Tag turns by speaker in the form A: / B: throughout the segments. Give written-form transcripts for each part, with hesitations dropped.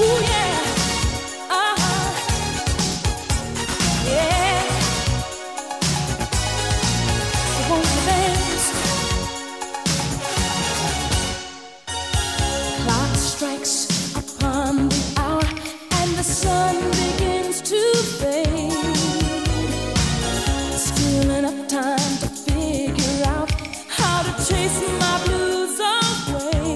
A: Ooh, yeah. Uh-huh. Yeah. So won't you dance? Clock strikes upon the hour and the sun begins to fade. Still enough time to figure out how to chase my blues away.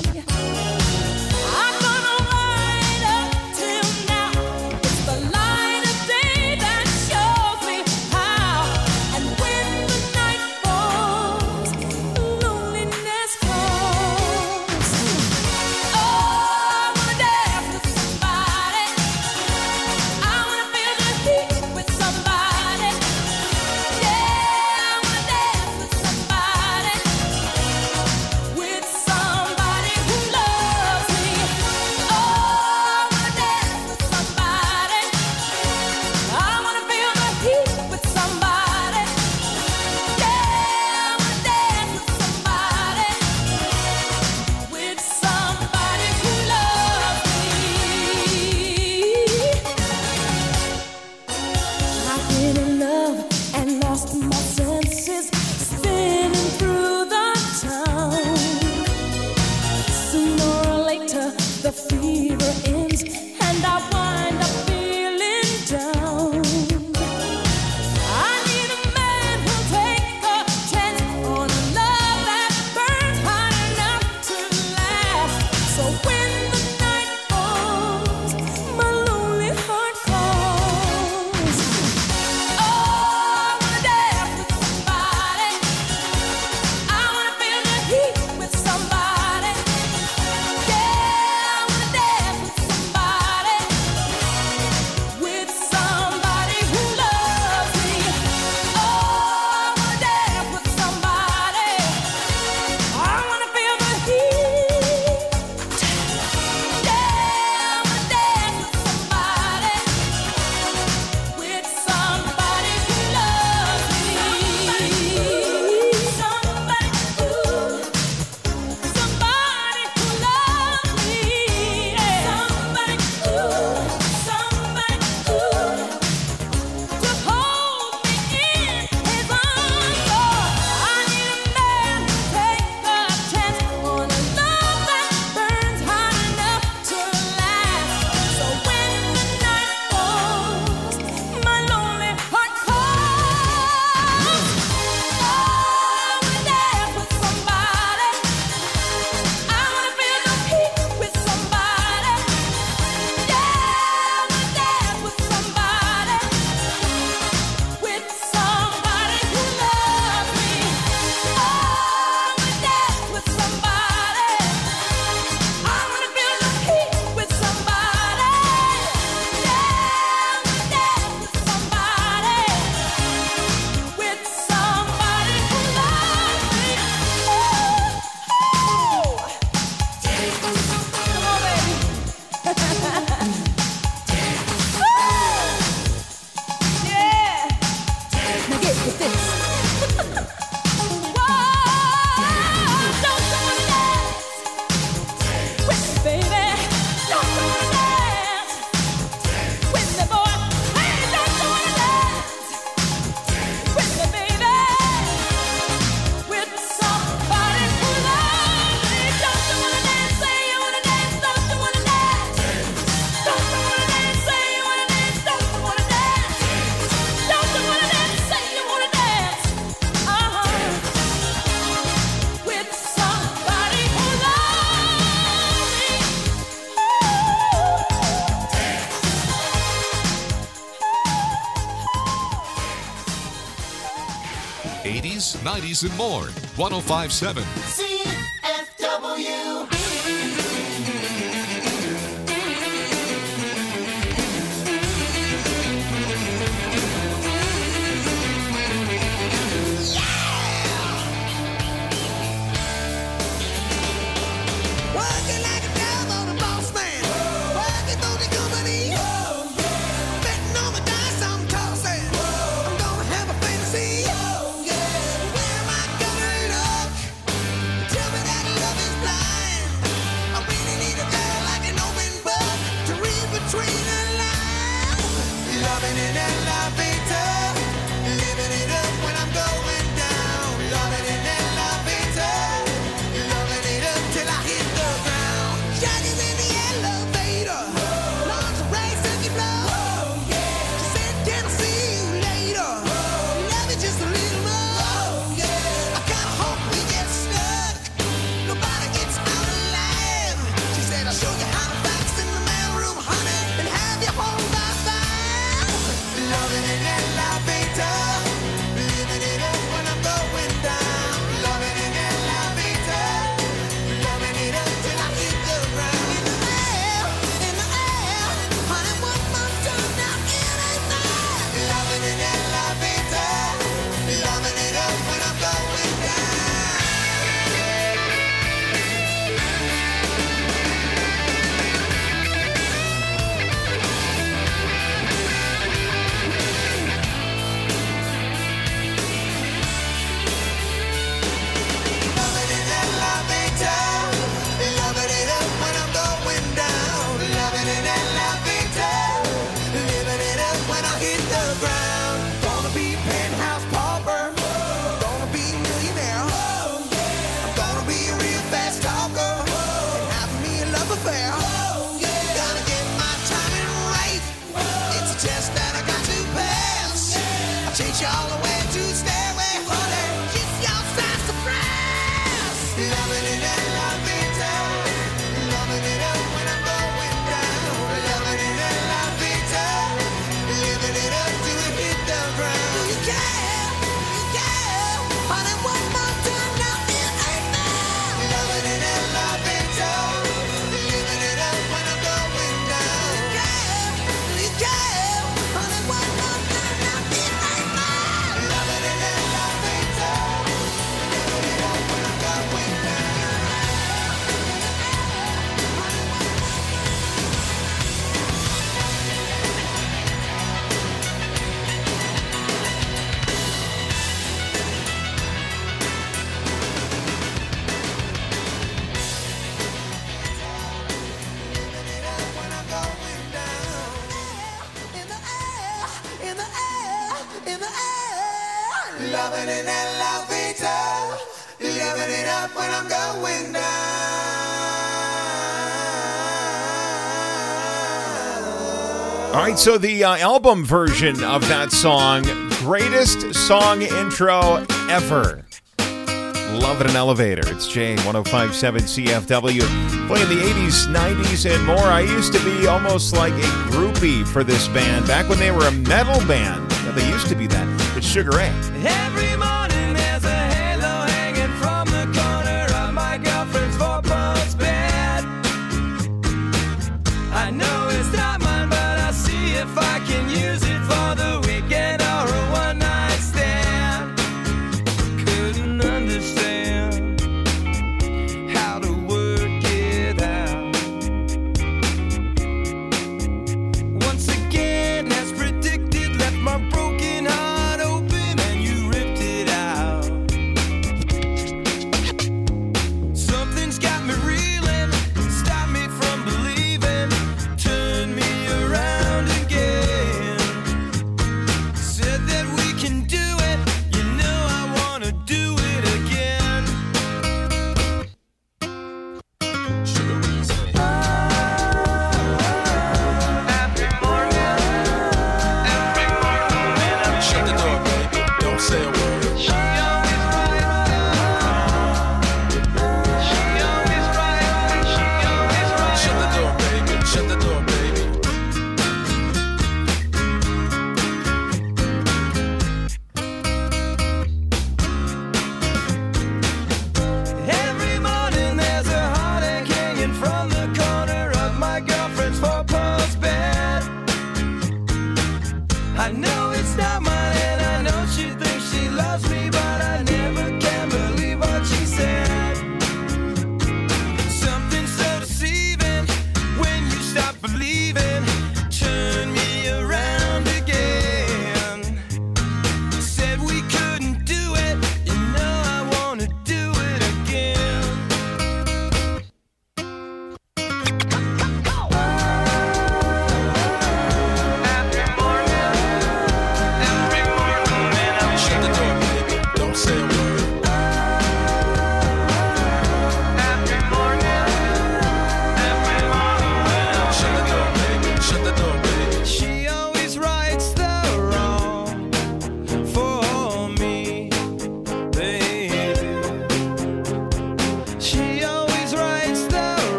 A: I'm gonna ride up till now. It's the light of day that shows me how. And when the night falls, loneliness calls. Oh, I wanna dance with somebody. I wanna feel the heat with somebody. Yeah, I wanna dance with somebody. With somebody who loves me. Oh, I wanna dance with somebody. I wanna feel the heat with somebody. Yeah, I wanna dance with somebody. With somebody who loves me. I've been in love and lost my senses, spinning through the town. Sooner or later, the fever ends, and I wind up feeling down. I need a man who'll take a chance on a love that burns hot enough to last. So when the night falls, my lonely heart calls. Oh, I wanna dance with somebody. I wanna feel the heat with somebody. Yeah, I wanna dance with somebody. With somebody who loves me. Oh, I wanna dance with somebody. I wanna feel the heat. Yeah, I wanna dance with somebody. With somebody who loves me. Somebody who loves me. Yeah. Somebody who to hold me in his arms. Oh, I need a man to take a chance on a love that burns hot enough to last. So when the night falls, my lonely heart calls. Oh, I wanna dance with somebody. I wanna feel the heat with somebody. Yeah, I wanna dance with somebody. With somebody who loves me. Oh, I wanna dance with somebody. I wanna feel the heat with somebody. Yeah, I wanna dance with somebody. With somebody who loves me. Come on, baby. Yeah. Now get with this. Whoa, don't you wanna dance with me, baby? Don't you wanna dance with me, boy? Hey, don't you wanna dance with me, baby? With somebody who loves me. Don't you wanna dance? Say you wanna dance. Don't you wanna dance? Don't you wanna dance? Say you wanna dance. Don't you wanna dance? Don't you wanna dance? Say you wanna dance. With somebody who loves me.
B: 80s, 90s, and more. 1057.
C: CFW.
D: Working like a dove on a boss man. Working for the company. Betting on the dice I'm tossing. I'm gonna have a fantasy. Where am I gonna look? Tell me that love is blind. show you how to flex in the mailroom, honey, and have you home by five. Loving in that elevator, living it up when I'm going down. Loving in that elevator, loving it up till I hit the ground. In the air, honey, one more time now, it ain't fair. Loving in that elevator, loving it up when I'm going down. Loving in that elevator, loving it up when I'm going down. Loving in that elevator, living it up when I hit the ground. Gonna be penthouse pauper, gonna be millionaire. I'm gonna be a real fast talker and have me a love affair. Gotta get my timing right. It's a test that I got to pass. I'll chase you all the way to stairway, honey. Kiss your size to brass. Loving in that elevator, loving it up when I'm going down. Loving in that elevator, living it up till it hit the ground. Do you care? You care? Honey, one more time now, it ain't fair. Loving in that elevator, living it up when I'm going down. You care? You care? Honey, one more time now, it ain't fair. Loving in that elevator, living it up when I'm going down. Living it up when I'm going down. In the air, in the air, in the air. Loving in that elevator, living it up when I'm going down.
C: All right, so the album version of that song, greatest song intro ever. Love in an Elevator. It's J1057 CFW. Playing the 80s, 90s, and more. I used to be almost like a groupie for this band back when they were a metal band. Yeah, they used to be that. It's Sugar Ray.
E: Every morning there's a halo hanging from the corner of my girlfriend's four-post bed. I know it's not mine, but I'll see if I can use it for the weekend or a one-night stand. Couldn't understand how to work it out. Once again, as predicted, left my broken heart open and you ripped it out.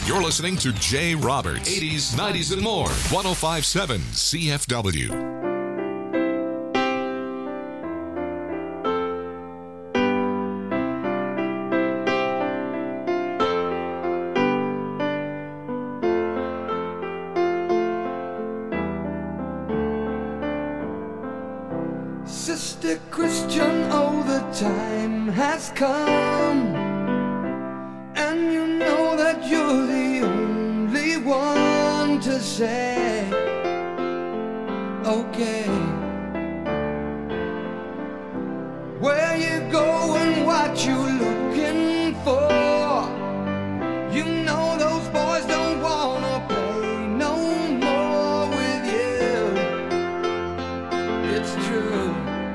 B: You're listening to Jay Roberts, 80s, 90s, and more. 1057 CFW.
E: Sister Christian, oh, the time has come, and you know that you're the only one to say, okay, where you going, what you looking for. You know those boys don't wanna play no more with you. It's true.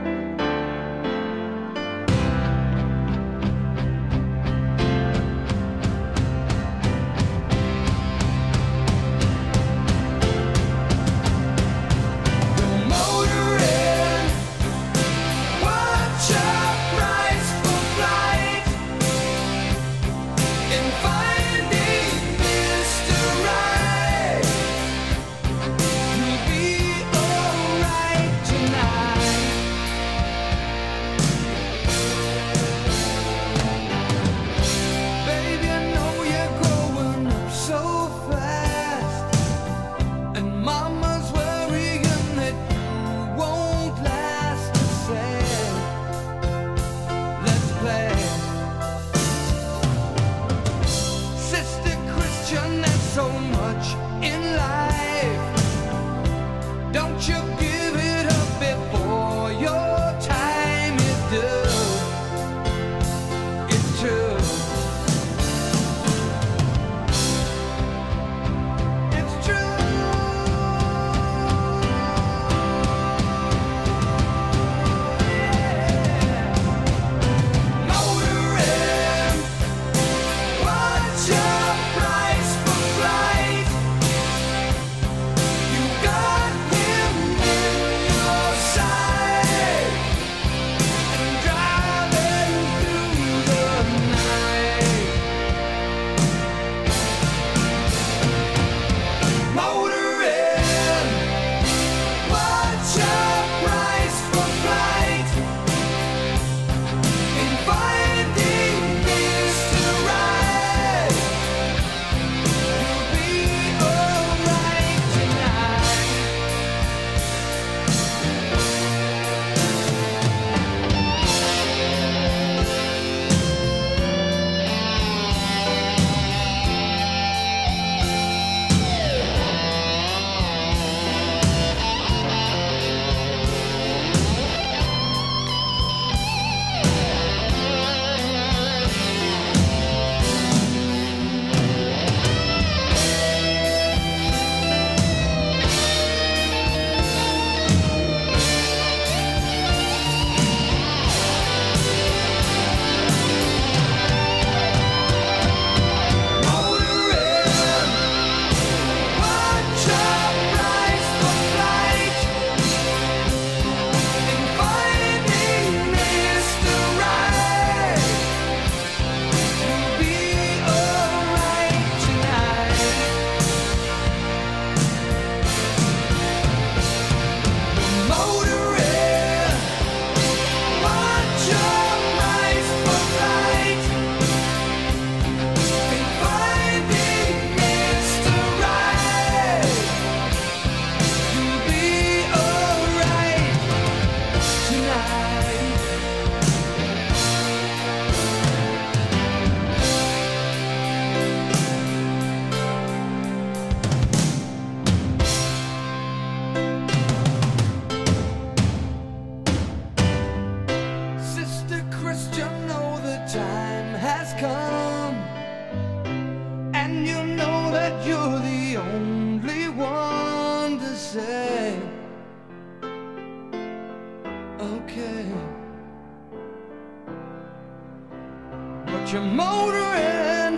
E: You're motoring,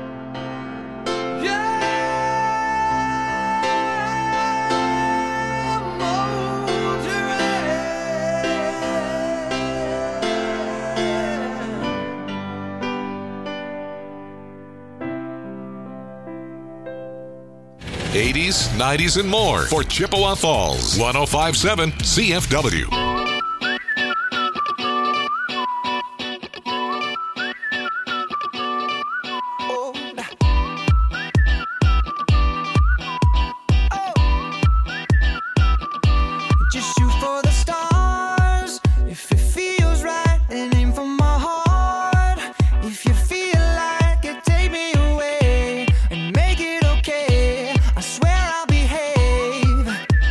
E: yeah, motoring.
B: 80s, 90s, and more for Chippewa Falls. 1057 CFW.
E: Just shoot for the stars. If it feels right, and aim for my heart. If you feel like it, take me away and make it okay. I swear I'll behave.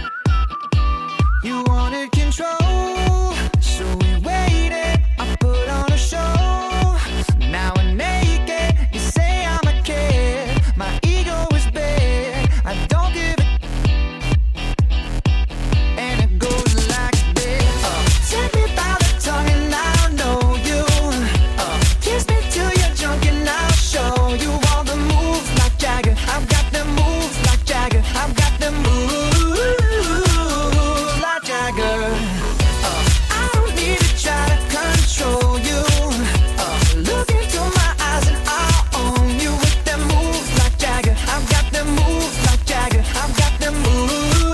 E: You wanted control, so we waited. I put on a show. Now we're naked. You say I'm a kid. My ego is big. I don't give a and it goes like this. Take me by the tongue and I'll know you. Kiss me till you're drunk and I'll show you all the moves like Jagger. I've got the moves like Jagger. I've got the moves like Jagger. I don't need to try to control you. Look into my eyes and I'll own you with the moves like Jagger. I've got the moves like Jagger. I've got the moves.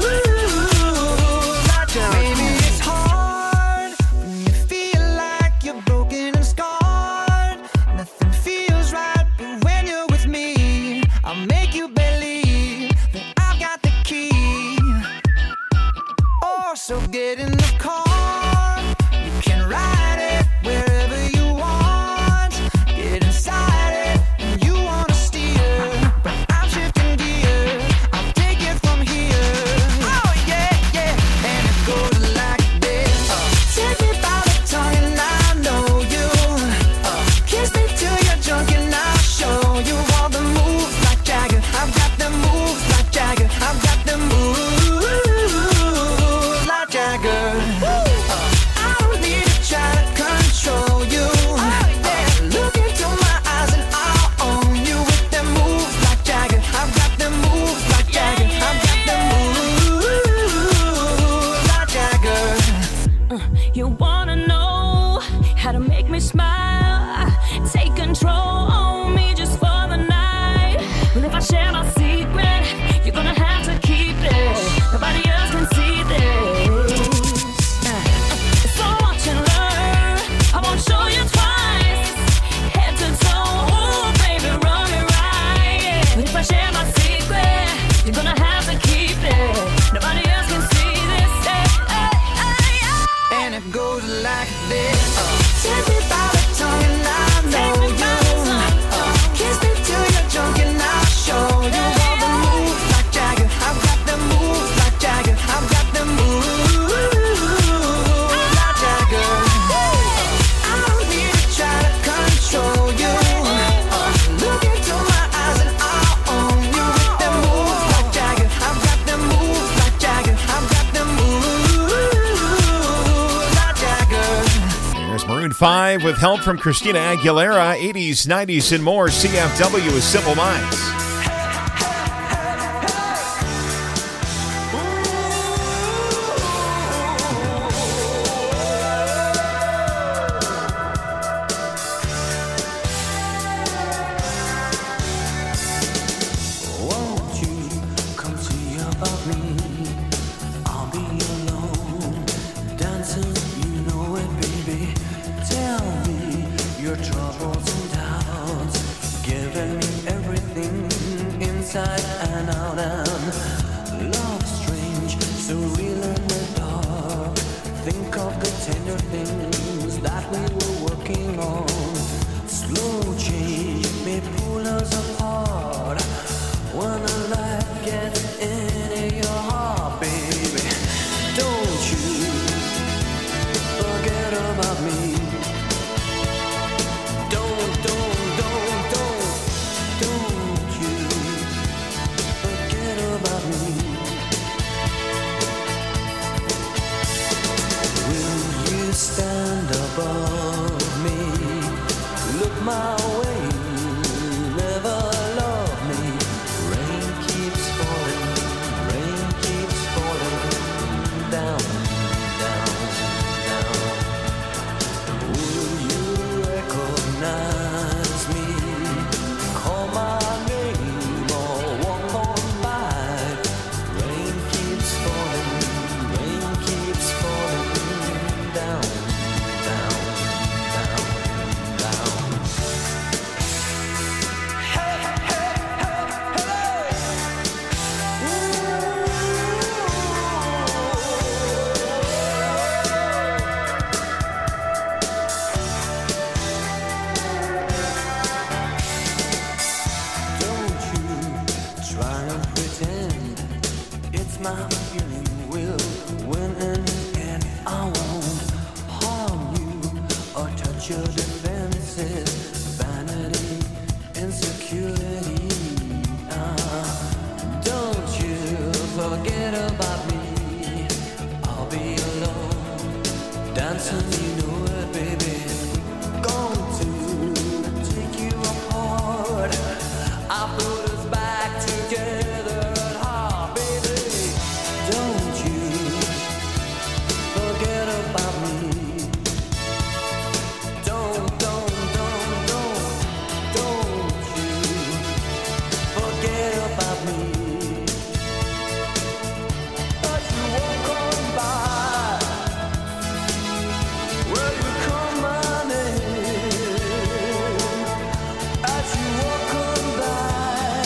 E: Maybe it's hard when you feel like you're broken and scarred. Nothing feels right, but when you're with me, I'll make you believe that I've got the key. Oh, so get in the car. You can ride it wherever you want. Get inside it when you wanna steer. But I'm shifting gears. I'll take it from here. Oh yeah, yeah. And it goes like this. Take me by the tongue and I know you. Kiss me till you're drunk and I'll show you all the moves like Jagger. I've got the moves like Jagger. I've got the moves like Jagger. I don't need to try to control you. Look into my eyes and I'll own you with the moves like Jagger. I've got the moves like Jagger. I've got the moves like Jagger.
A: You wanna know how to make me smile? Take control on me just for the night. Well, if I share my secret, you're gonna have to keep it. Nobody else can see this. So watch and learn. I won't show you twice. Head to toe, ooh, baby, run it right. But if I share my secret, you're gonna have to keep it. Nobody else can see this.
E: And it goes like this. Take me by the tongue and I know you. Kiss me till you're drunk and I'll show you all the moves like Jagger. I've got the moves like Jagger. I've got the moves like Jagger. I don't need to try to control you. Look into my eyes and I'll own you with the moves like Jagger. I've got the moves like Jagger. I've got the moves like Jagger.
C: There's Maroon 5 with help from Christina Aguilera. 80s, 90s, and more. CFW is Simple Minds.
E: Won't you come see about me? I'll be alone, dancing, you know it, baby. Tell me your troubles and doubts, giving me everything inside and out. And love strange, so real in the dark. Think of the tender things that we were working on. Slow change may pull us apart. When the light gets into your heart, baby, don't you forget about me. Don't you forget about me. Will you stand above me? Look my way, never put us back together at heart, baby. Don't you forget about me. Don't you forget about me. As you walk on by, will you call my name? As you walk on by,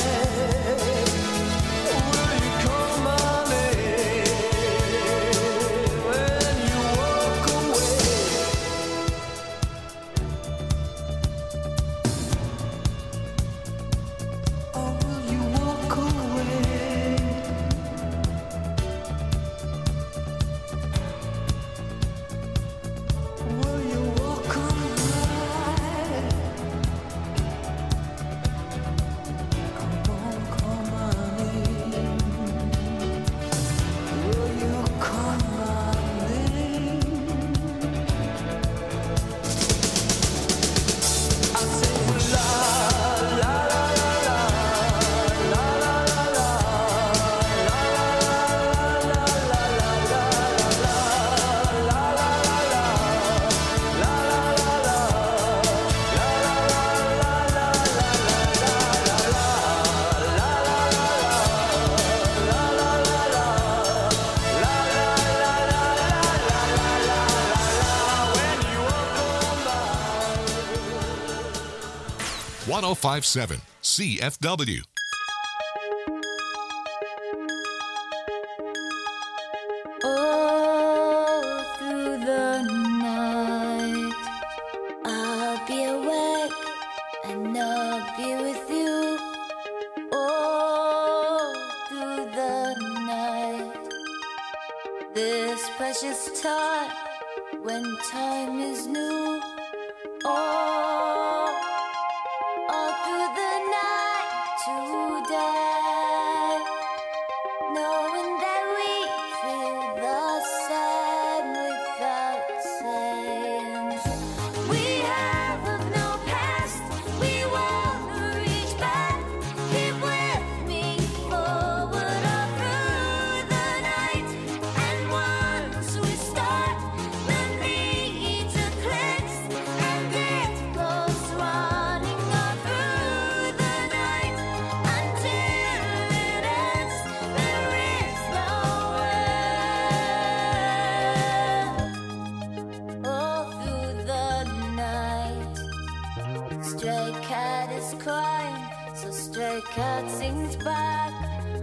E: will you call my name? When you walk away, oh, will you walk away? Will you walk on by? Come on, call my name. Will you call my name? I say la la la la la la la la when you walk on by.
B: 1057 CFW.
A: All through the night, I'll be awake and I'll be with you. All through the night, this precious time when time is new. All through the night today, knowing that we feel the same without saying. We have no past, we won't reach back. Keep with me forward all through the night. And once we start, the need to cleanse, and it goes running all through the night until it ends. There is no end. All through the night, stray cat is crying, so stray cat sings back.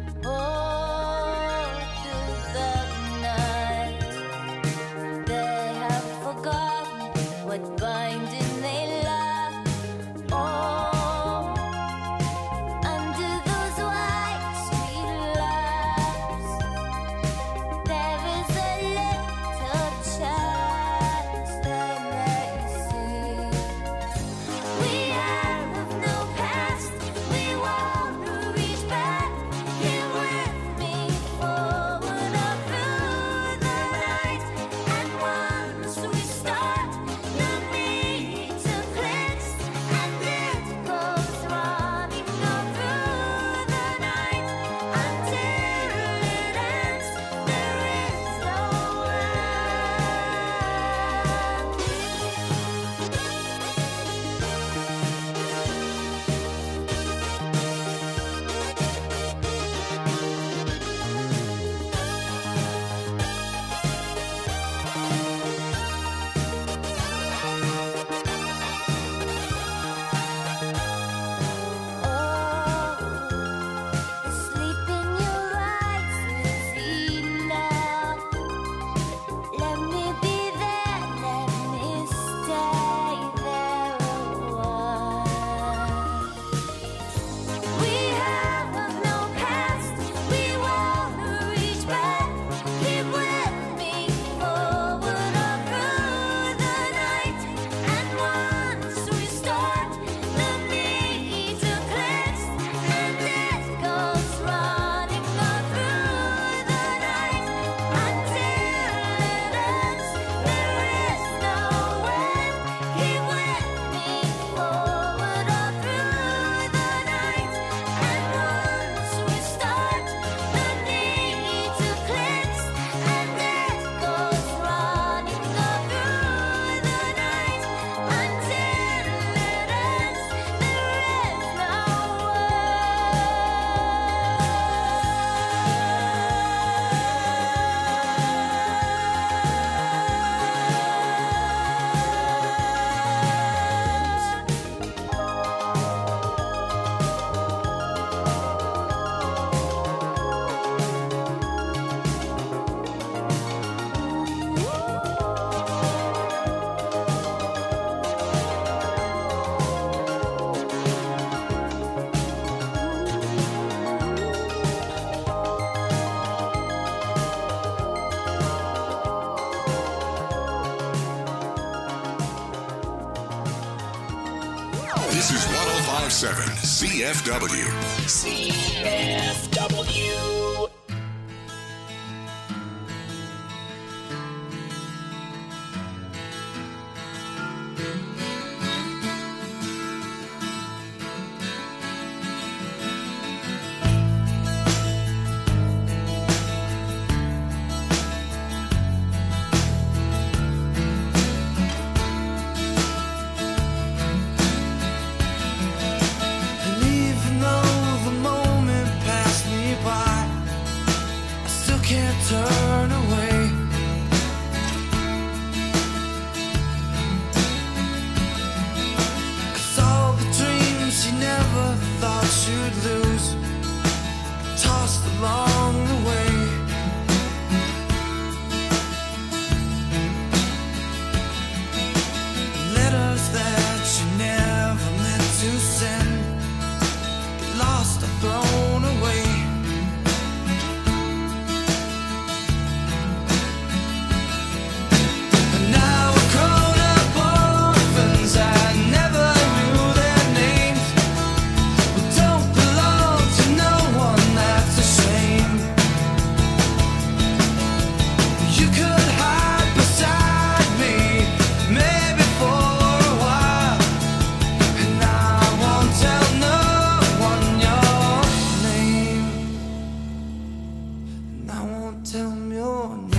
A: All through the night, they have forgotten what binding they lack. Oh, under those white street lamps, there is a little chance they may see. We have no past, we won't reach back. Here with
B: This is 1057 CFW.
F: CFW.
E: And even though the moment passed me by, I still can't turn away. 'Cause all the dreams she never thought she'd lose, tossed along the way. Letters that she never meant to send, get lost or thrown away. And now we're grown up orphans that never knew their names. We don't belong to no one, that's a shame. You could hide beside me, maybe for a while, and I won't tell no one your name. And I won't tell 'em your name.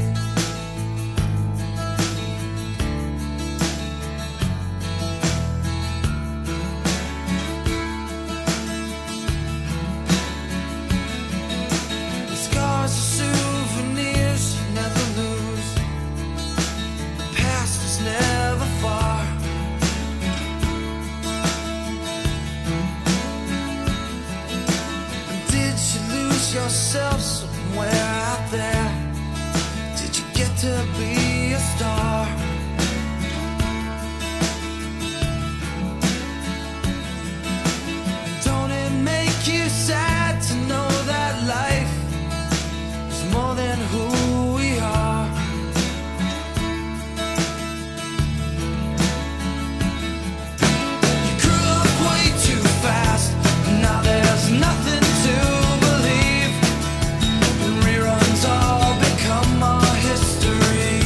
E: The scars are souvenirs you never lose. The past is never far. And did you lose yourself somewhere out there? Did you get to be a star? Don't it make you sad to know that life is more than who we are? You grew up way too fast, and now there's nothing to believe. Reruns all become our history.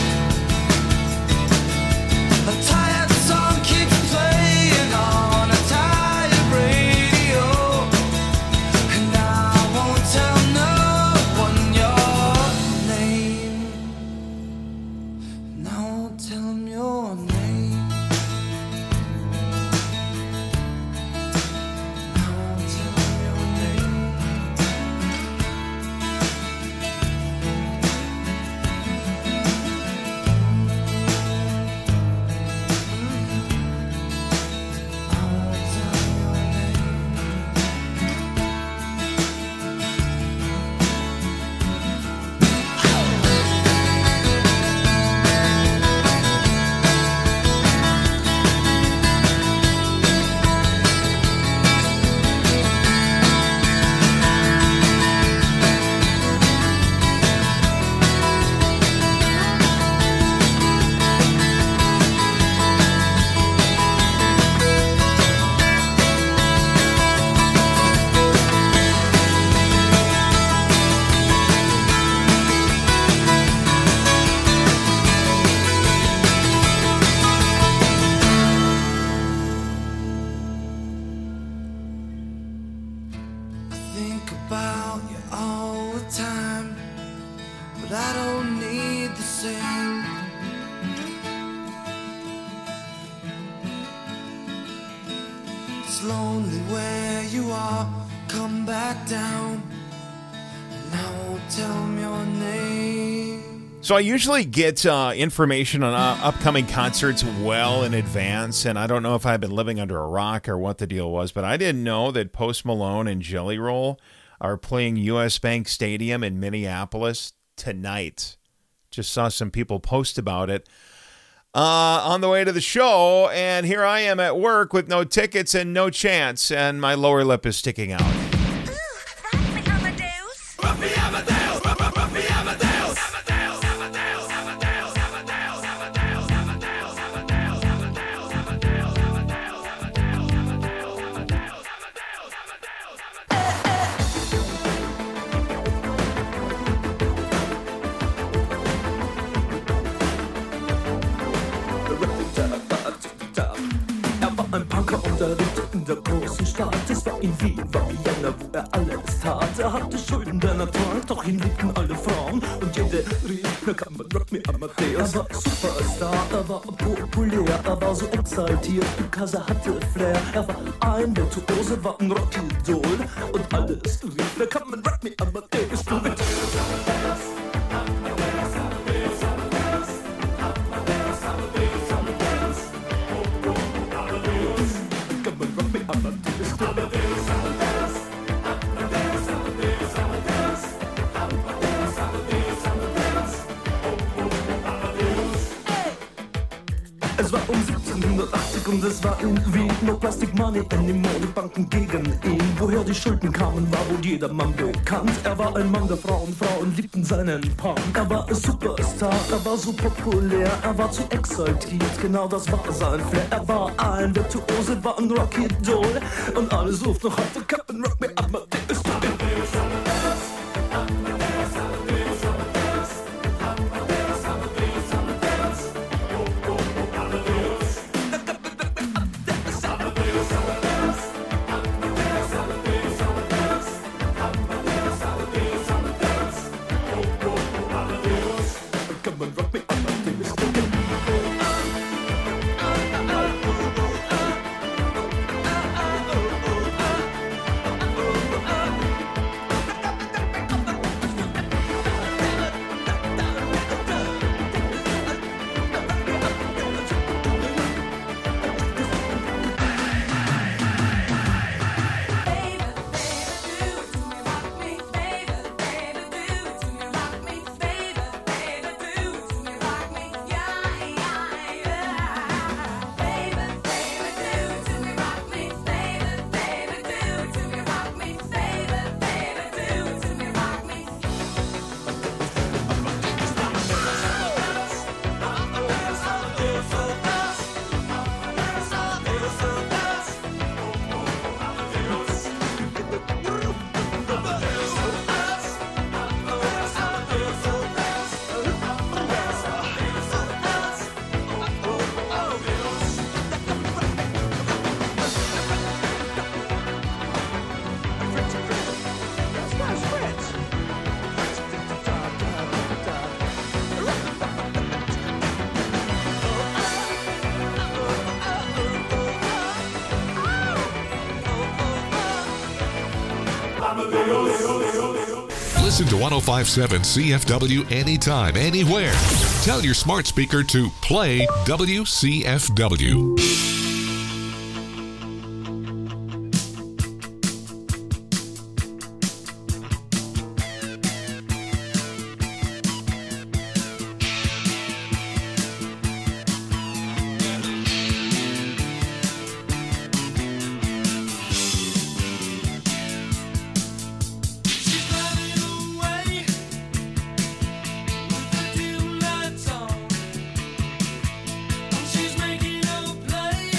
E: A tired song keeps playing on a tired radio, and I won't tell no one your name. And I won't tell 'em your name. I won't tell 'em your name. I won't tell 'em your name. I think about you all the time, but I don't need the same. It's lonely where you are, come back down, and I won't tell 'em your name.
C: So I usually get information on upcoming concerts well in advance, and I don't know if I've been living under a rock or what the deal was, but I didn't know that Post Malone and Jelly Roll are playing US Bank Stadium in Minneapolis tonight. Just saw some people post about it on the way to the show, and here I am at work with no tickets and no chance, and my lower lip is sticking out.
F: war in Wien, war Vienna, wo er alles tat. Er hatte Schulden, denn er trank, doch ihn liebten alle Frauen. Und jede rief, na kann man Rock Me Amadeus. Er war Superstar, er war populär, er war so exaltiert, because er hatte Flair. Er war ein Virtuose, war ein Rockidol. Und alles rief, na kann man Rock Me Amadeus. Du mit Es war um 1780 und es war in Wien. No Plastic Money anymore, die Banken gegen ihn. Woher die Schulden kamen, war wohl jedermann bekannt. Er war ein Mann der Frauen, Frauen liebten seinen Punk. Er war ein Superstar, er war so populär, er war zu exaltiert, genau das war sein Flair. Er war ein Virtuose, war ein Rockidol. Und alle suchten noch heute Captain Rock Me Amadeus.
B: Listen to 1057 CFW anytime, anywhere. Tell your smart speaker to play WCFW.
E: She's running away with the dim lights on. She's making a play.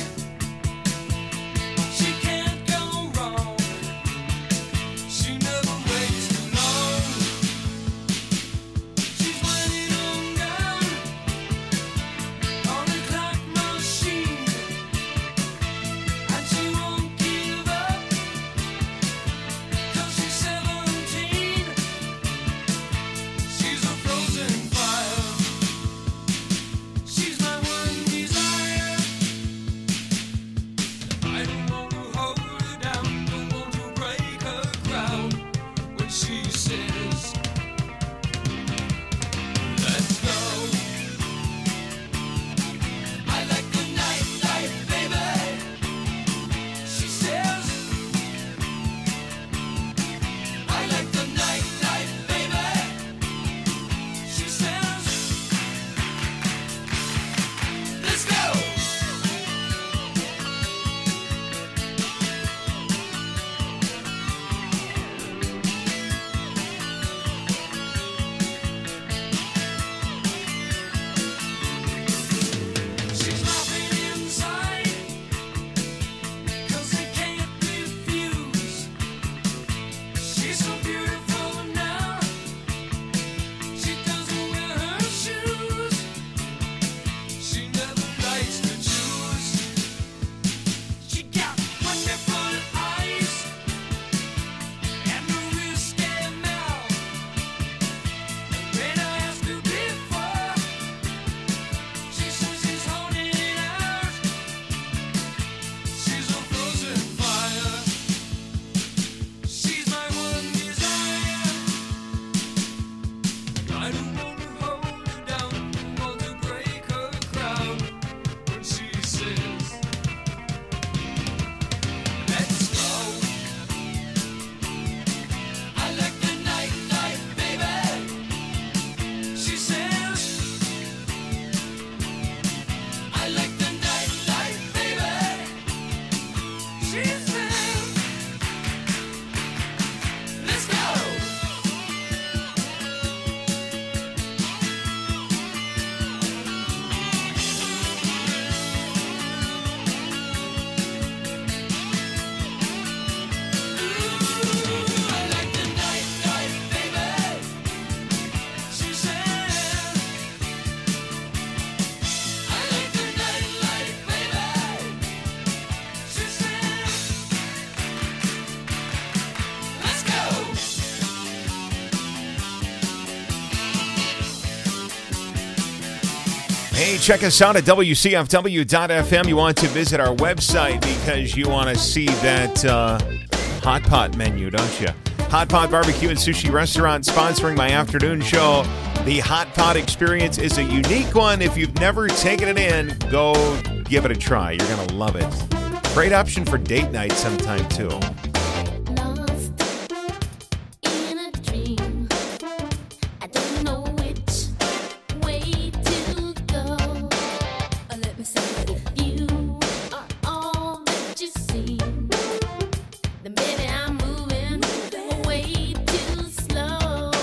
C: Hey, check us out at WCFW.FM. You want to visit our website because you want to see that hot pot menu, don't you? Hot Pot Barbecue and Sushi Restaurant sponsoring my afternoon show. The Hot Pot experience is a unique one. If you've never taken it in, go give it a try. You're going to love it. Great option for date night sometime, too.
A: Lost in a dream. I don't know which way to go. Let me say it. If you are all that you seem, then baby I'm moving way too slow.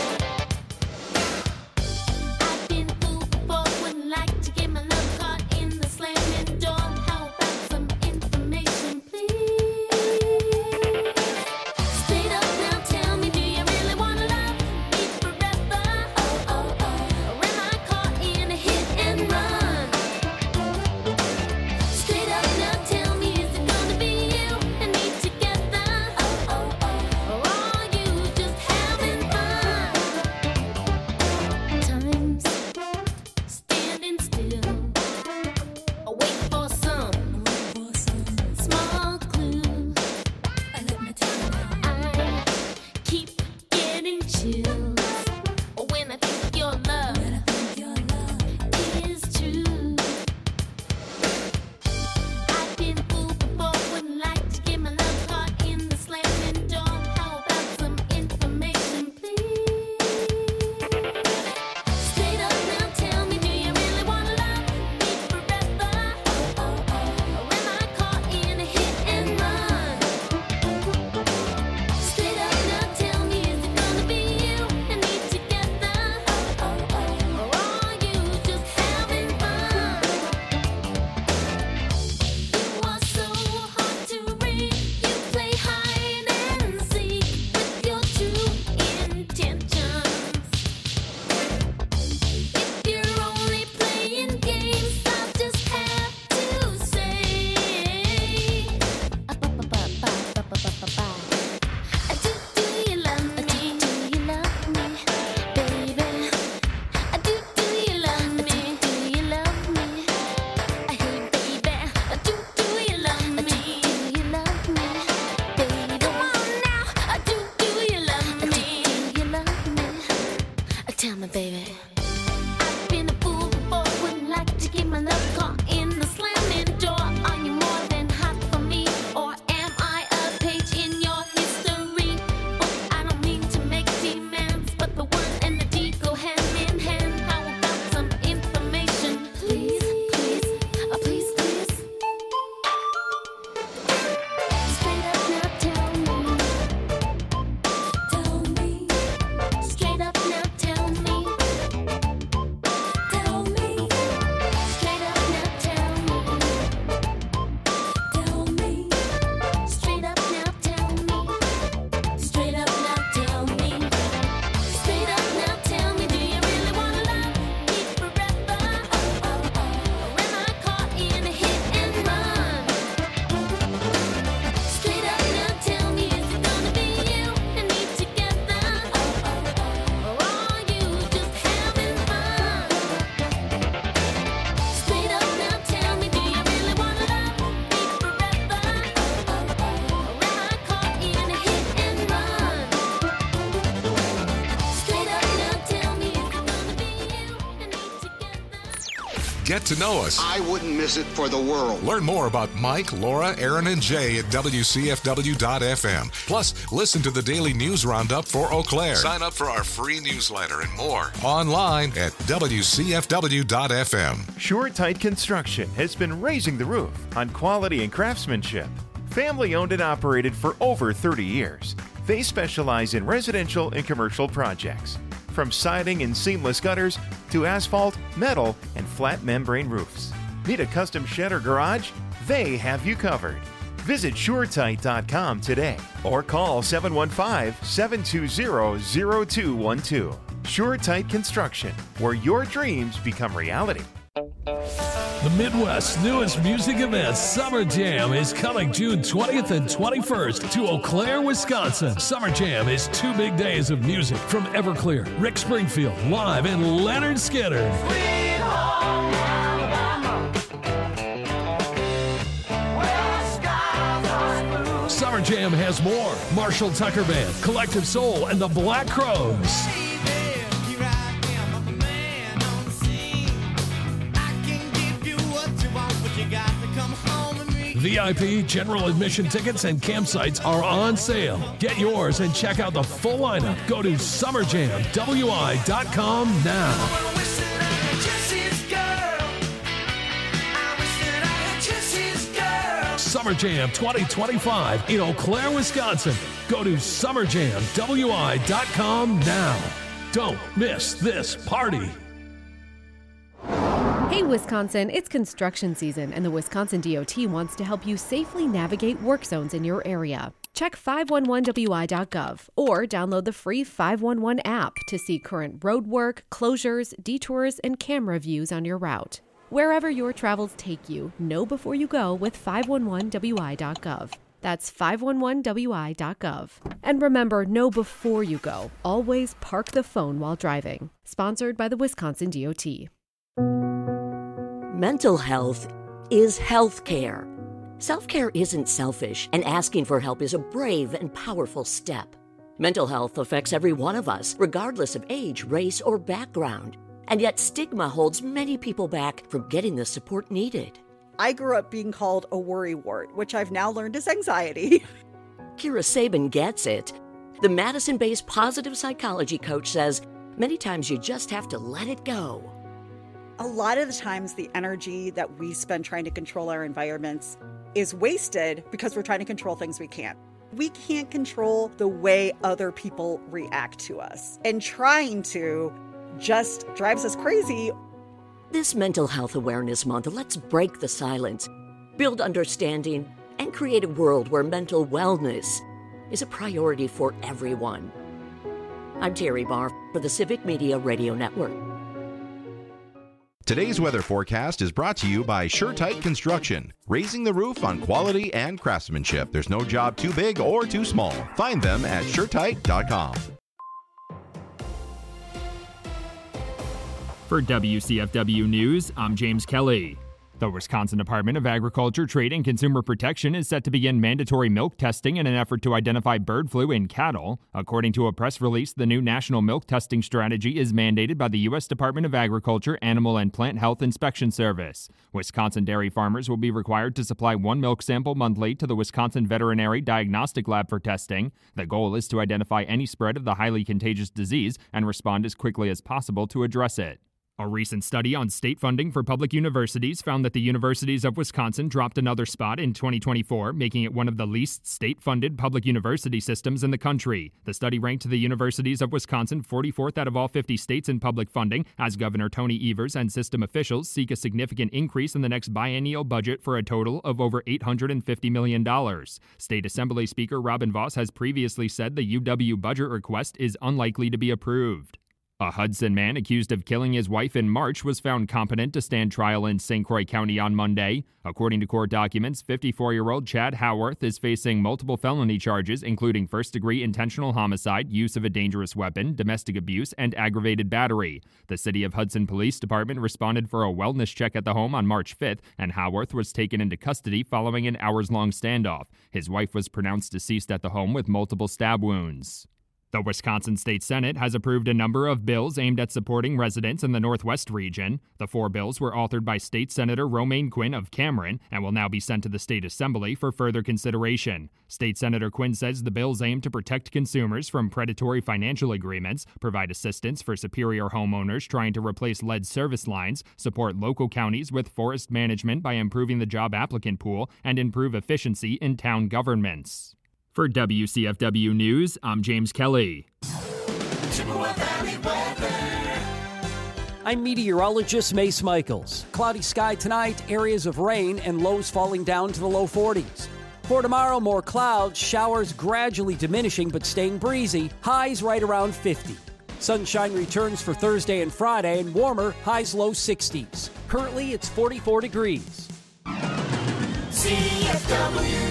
A: I've been fooled before, wouldn't like to get my love caught in the slamming door. How about some information, please? Straight up now, tell me, do you really wanna love me forever? Oh, oh, oh. Or am I caught in a hit and run? Straight up now, tell me, is it gonna be you and me together? Oh, oh, oh. Or are you just having fun? Time's standing still. I wait for some small clue. Let me tell you, I keep getting chills when I think your love is true. I've been fooled before, wouldn't like to get my love caught in the slamming door. How about some information, please? Straight up now, tell me, do you really wanna love me forever? Oh, oh, oh. Or am I caught in a hit and run? Straight up now, tell me, is it gonna be you and me together? Oh, oh, oh. Or are you just having fun? You are so hard to read. You play hide and seek with your true intentions. If you're only playing games, I'll just have to say, do you love me? Do you love me, baby? Do you love me? Do you love me? Hey, baby, do you love me? Do you love me, baby? Come on now, do you love me? Do you love me? Tell me, baby. I've been a fool before, wouldn't like to get my love caught in the slamming door. Are you more than hot for me, or am I a page in your history book? I don't mean to make demands, but the word and the deed go hand in hand. How about some information, please, please, please, please? Straight up now, tell me. Straight up now, tell me. Straight up now, tell me. Straight up now, tell me. Straight up now, tell me. Straight up now, tell me, do you really wanna love me forever? Oh, oh, oh. Or am I caught in a hit and run? Straight up now, tell me, is it gonna be you and me together? Oh, oh, oh. Or are you just having fun? Straight up now, tell me, do you really wanna love me forever? Oh, oh, oh. Or am I caught in a hit and run? Straight up now, tell me, is it gonna be you and me together?
B: Get to know us.
G: I wouldn't miss it for the world.
B: Learn more about Mike, Laura, Aaron, and Jay at WCFW.FM. Plus, listen to the daily news roundup for Eau Claire. Sign up for our free newsletter and more online at WCFW.FM.
C: Sure Tight Construction has been raising the roof on quality and craftsmanship. Family owned and operated for over 30 years. They specialize in residential and commercial projects, from siding and seamless gutters to asphalt, metal, and flat membrane roofs. Need a custom shed or garage? They have you covered. Visit SureTight.com today or call 715-720-0212. Sure Tight Construction, where your dreams become reality.
H: The Midwest's newest music event, Summer Jam, is coming June 20th and 21st to Eau Claire, Wisconsin. Summer Jam is 2 big days of music from Everclear, Rick Springfield, live, and Leonard Skinner.
E: Sweet home
H: Jam has more. Marshall Tucker Band, Collective Soul, and the Black Crowes. VIP, general admission tickets, and campsites are on sale. Get yours and check out the full lineup. Go to SummerJamWI.com now. Summer Jam 2025 in Eau Claire, Wisconsin. Go to SummerJamWI.com now. Don't miss this party.
I: Hey Wisconsin, it's construction season and the Wisconsin DOT wants to help you safely navigate work zones in your area. Check 511wi.gov or download the free 511 app to see current road work, closures, detours, and camera views on your route. Wherever your travels take you, know before you go with 511wi.gov. That's 511wi.gov. And remember, know before you go. Always park the phone while driving. Sponsored by the Wisconsin DOT.
J: Mental health is health care. Self-care isn't selfish, and asking for help is a brave and powerful step. Mental health affects every one of us, regardless of age, race, or background. And yet stigma holds many people back from getting the support needed.
K: I grew up being called a worrywart, which I've now learned is anxiety.
J: Kira Sabin gets it. The Madison-based positive psychology coach says many times you just have to let it go.
K: A lot of the times the energy that we spend trying to control our environments is wasted because we're trying to control things we can't. We can't control the way other people react to us. And trying to just drives us crazy.
J: This Mental Health Awareness Month, let's break the silence, build understanding, and create a world where mental wellness is a priority for everyone. I'm Terry Barr for the Civic Media Radio Network.
L: Today's weather forecast is brought to you by SureTight Construction, raising the roof on quality and craftsmanship. There's no job too big or too small. Find them at SureTight.com.
M: For WCFW News, I'm James Kelly. The Wisconsin Department of Agriculture, Trade, and Consumer Protection is set to begin mandatory milk testing in an effort to identify bird flu in cattle. According to a press release, the new national milk testing strategy is mandated by the U.S. Department of Agriculture Animal and Plant Health Inspection Service. Wisconsin dairy farmers will be required to supply one milk sample monthly to the Wisconsin Veterinary Diagnostic Lab for testing. The goal is to identify any spread of the highly contagious disease and respond as quickly as possible to address it. A recent study on state funding for public universities found that the universities of Wisconsin dropped another spot in 2024, making it one of the least state-funded public university systems in the country. The study ranked the universities of Wisconsin 44th out of all 50 states in public funding, as Governor Tony Evers and system officials seek a significant increase in the next biennial budget for a total of over $850 million. State Assembly Speaker Robin Voss has previously said the UW budget request is unlikely to be approved. A Hudson man accused of killing his wife in March was found competent to stand trial in St. Croix County on Monday. According to court documents, 54-year-old Chad Howarth is facing multiple felony charges, including first-degree intentional homicide, use of a dangerous weapon, domestic abuse, and aggravated battery. The City of Hudson Police Department responded for a wellness check at the home on March 5th, and Howarth was taken into custody following an hours-long standoff. His wife was pronounced deceased at the home with multiple stab wounds. The Wisconsin State Senate has approved a number of bills aimed at supporting residents in the Northwest region. The 4 bills were authored by State Senator Romaine Quinn of Cameron and will now be sent to the State Assembly for further consideration. State Senator Quinn says the bills aim to protect consumers from predatory financial agreements, provide assistance for Superior homeowners trying to replace lead service lines, support local counties with forest management by improving the job applicant pool, and improve efficiency in town governments. For WCFW News, I'm James Kelly.
N: I'm meteorologist Mace Michaels. Cloudy sky tonight, areas of rain, and lows falling down to the low 40s. For tomorrow, more clouds, showers gradually diminishing but staying breezy, highs right around 50. Sunshine returns for Thursday and Friday, and warmer, highs low 60s. Currently, it's 44 degrees.
D: CFW.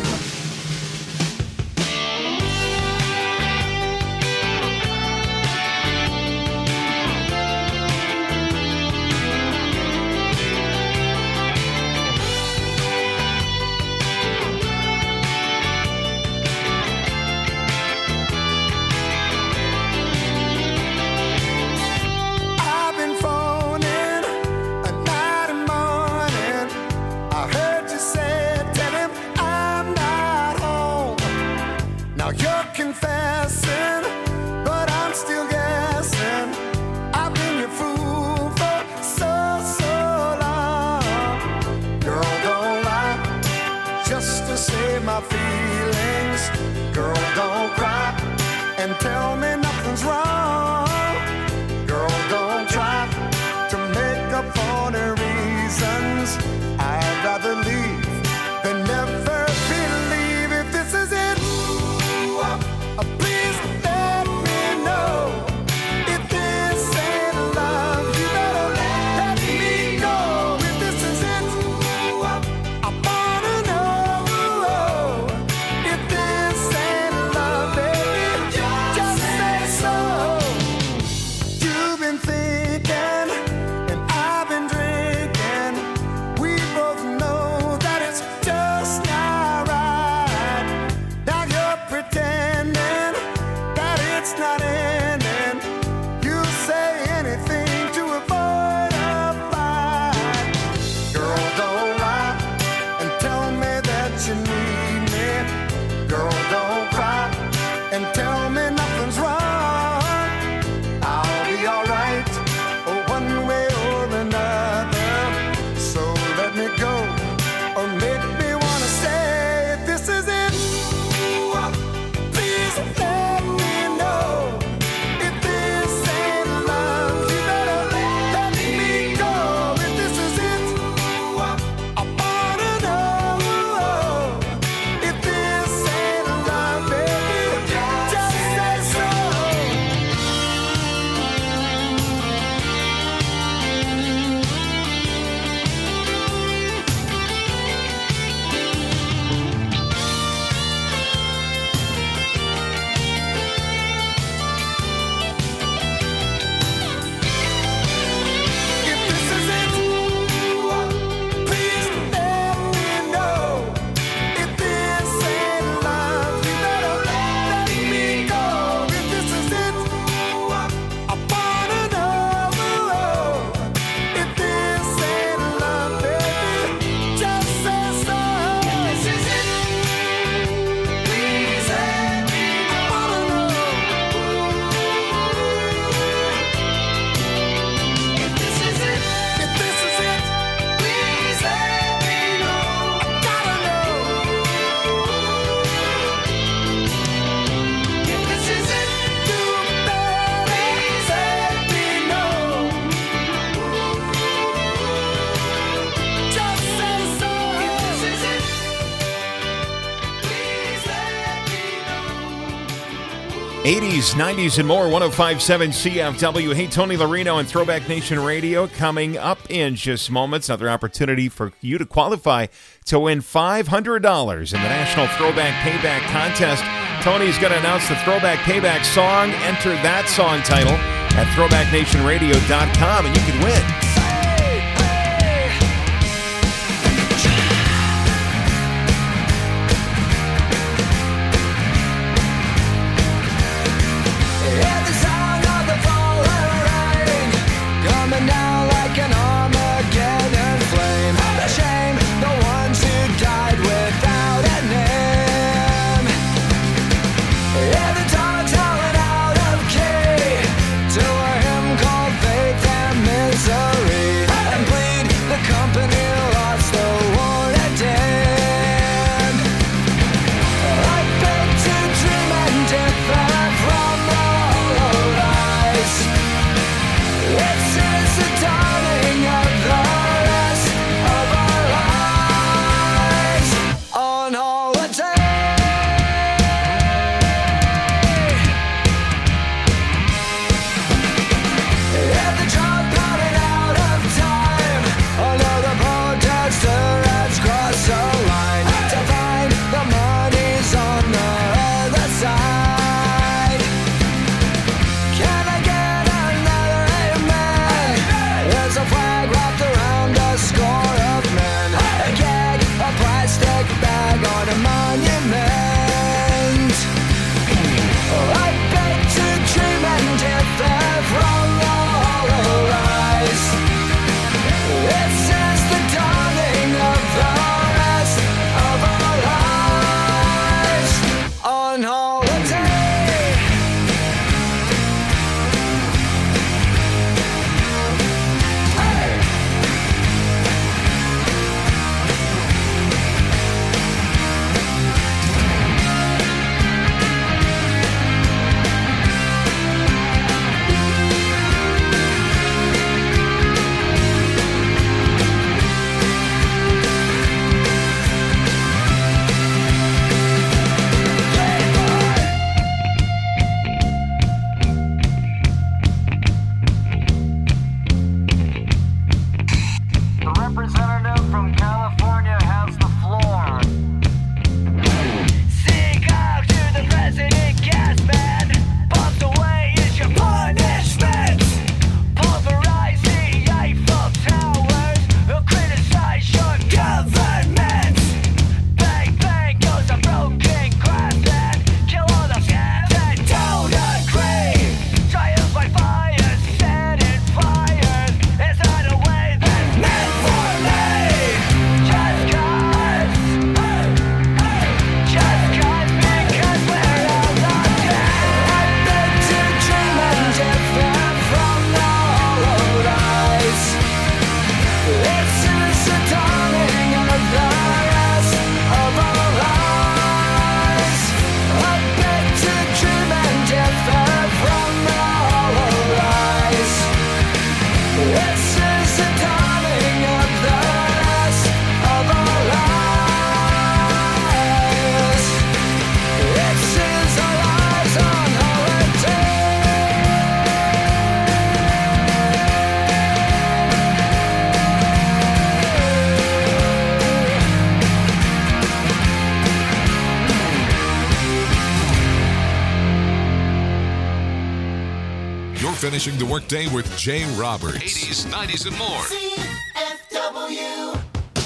D: guessing, but I'm still guessing. I've been your fool for so long. Girl, don't lie just to save my feelings. Girl, don't cry and tell me nothing's wrong. Girl, don't try to make up for the reasons. I'd rather leave than never believe. If this is it, please let me know. If this ain't love, you better let me go. If this is it, I wanna know. If this ain't love, baby, just say so. You've been thinking and I've been drinking. We both know that it's just not right. Now you're pretending that it's not ending. You say anything to avoid a fight. Girl, don't lie and tell me that you need me. Girl, don't cry and tell me nothing's wrong. I'll be alright, one way or another. So let me go, or make me wanna stay. If this is it, please let me know. If this ain't love, you better let me go. If this is it, I wanna know. If this ain't love, baby, just say so. If this is it, please let me know. If this ain't love, you better let me go. If this is it, I wanna know. If this ain't love, baby, just say so. If this is it, please let me know. I wanna know. If this is it, please let me know. I gotta know. If this is it, you better please let me know. Just say so. If this is it, please let me know.
C: 80s, 90s, and more. 105.7 CFW. Hey, Tony Larino and Throwback Nation Radio coming up in just moments. Another opportunity for you to qualify to win $500 in the National Throwback Payback Contest. Tony's going to announce the Throwback Payback song. Enter that song title at throwbacknationradio.com and you can win.
E: Hear the sound of the falling rain, coming down like an Armageddon flame. What a shame, the ones who died without a name. Hear the dogs howling out of key to a hymn called faith and misery.
B: You're finishing the workday with Jay Roberts. 80s, 90s, and more.
D: CFW.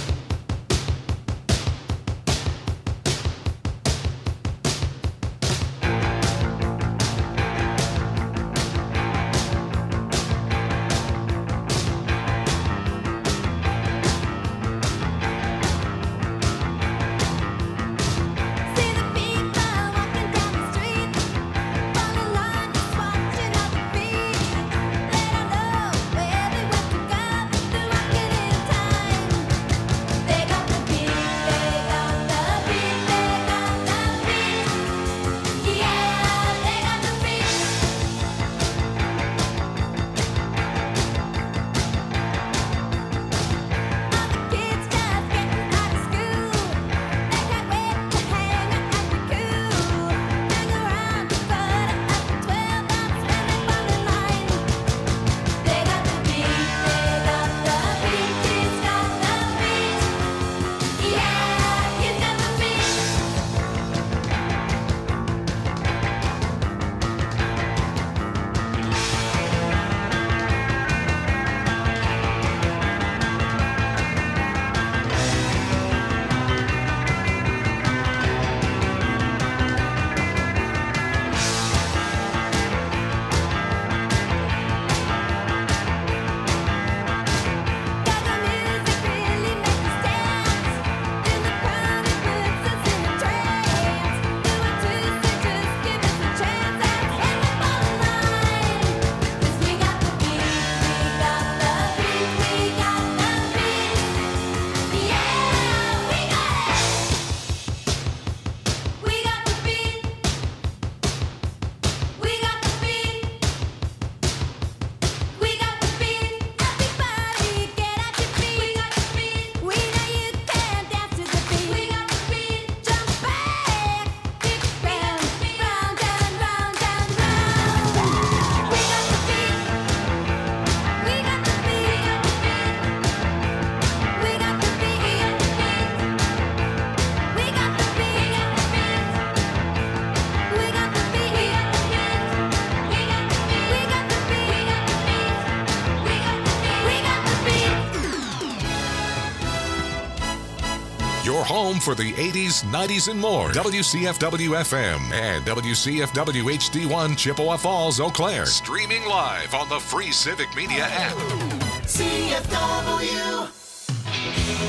B: Your home for the 80s, 90s, and more. WCFW FM and WCFW HD1 Chippewa Falls, Eau Claire. Streaming live on the free Civic Media app.
D: CFW.